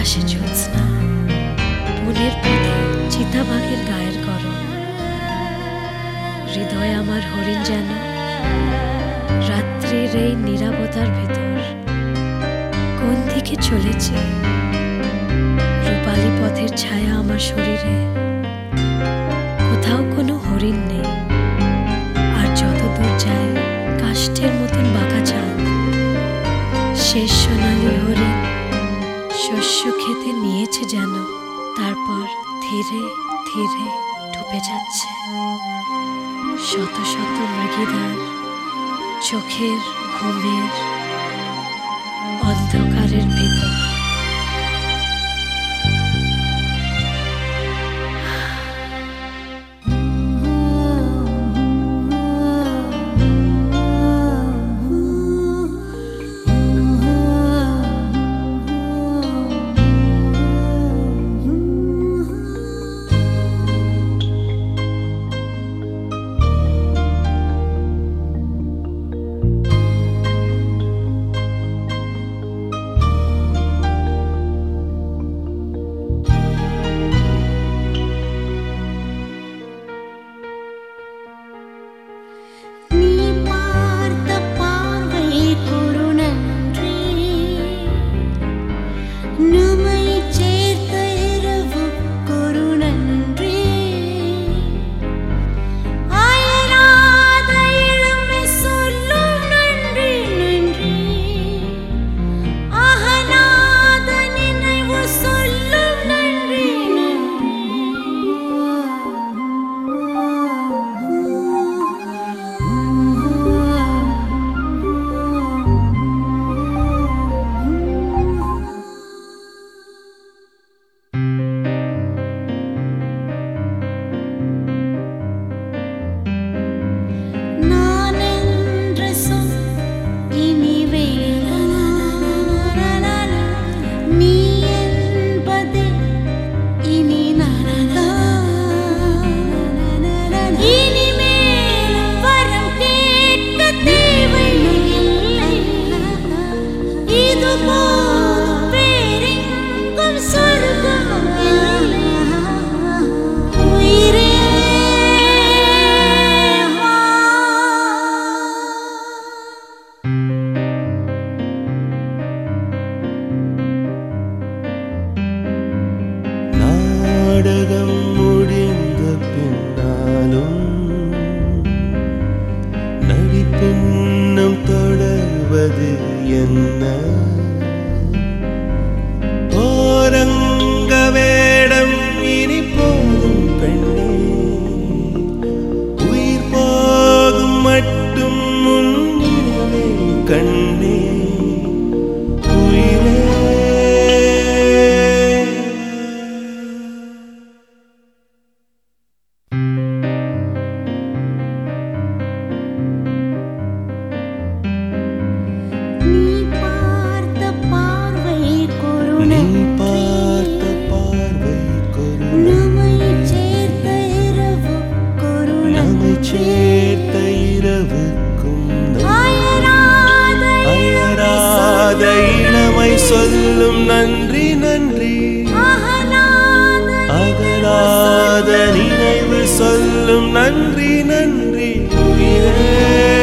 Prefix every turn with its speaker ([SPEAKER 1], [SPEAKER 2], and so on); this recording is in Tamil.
[SPEAKER 1] আকাশে জ্যোৎস্না, বনের পথে চিতাবাঘের গায়ের গরম। হৃদয় আমার হরিণ যেন রাত্রির এই নীরবতার ভেতর কোন দিকে চলেছে। রূপালী পথের ছায়া আমার শরীরে, কোথাও কোনো হরিণ নেই। আর যত দূর যাই কাষ্ঠের মতন বাঁকা চাঁদ, শেষ সোনালি হরিণ শস্য খেতে নিয়েছে যেন, তারপর ধীরে ধীরে ডুবে যাচ্ছে শত শত মৃগীদার চোখের ঘুমের অন্ধকারের ভিতর।
[SPEAKER 2] நாடகம் முடிந்த பின்னாலும் நடிப்பின்னும் தொடர்வது என்ன? போரங்க வேடம் இனி போதும் பெண்ணே, உயிர் போகும் மட்டும் முன்னிலே கண்ணே உயிரே. சேர்த்த இரவுக்கும் அயராத இளமை சொல்லும் நன்றி நன்றி, அகராத நினைவு சொல்லும் நன்றி நன்றி உயிரே.